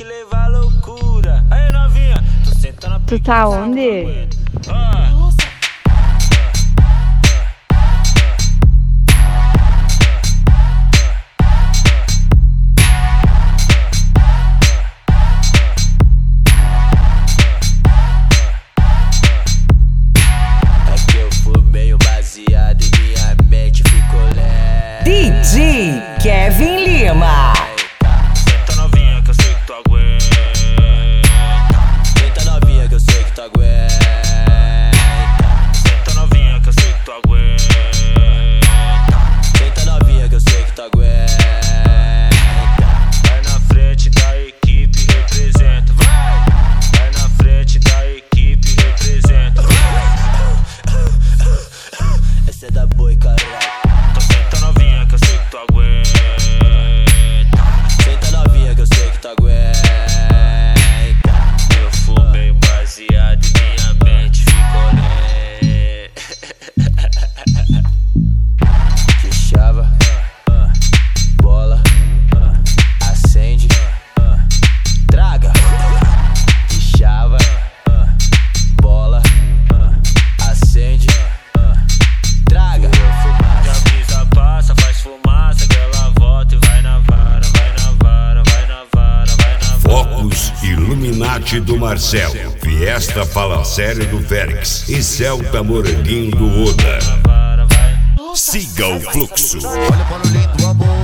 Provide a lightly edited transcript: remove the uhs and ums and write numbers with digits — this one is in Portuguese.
que levar loucura. Aí novinha, tô sentando a Tu tá onde? DJ Kevin Lima. Senta novinha que eu sei que tu aguenta. Senta novinha que eu sei que tu aguenta. Senta novinha que eu sei que tu aguenta. Senta novinha que eu sei que tu aguenta. Vai na frente da equipe, representa. Vai na frente da equipe, representa. Essa é da boi, caralho. Senta novinha que eu sei que tu aguenta. Senta novinha que eu sei que tu aguenta. Eu fumei baseado e minha mente ficou Que chava, bola, acende, traga. Que chava, bola, acende, traga. Já brisa passa, faz fumaça, que ela volta e vai na vara, vai na vara, vai na vara, vai na vara. Focus Illuminati do Marcelo, Fiesta Palacério do Félix e Celta Moranguinho do Oda. Vara, vai. Siga o fluxo. Olha para o lindo amor.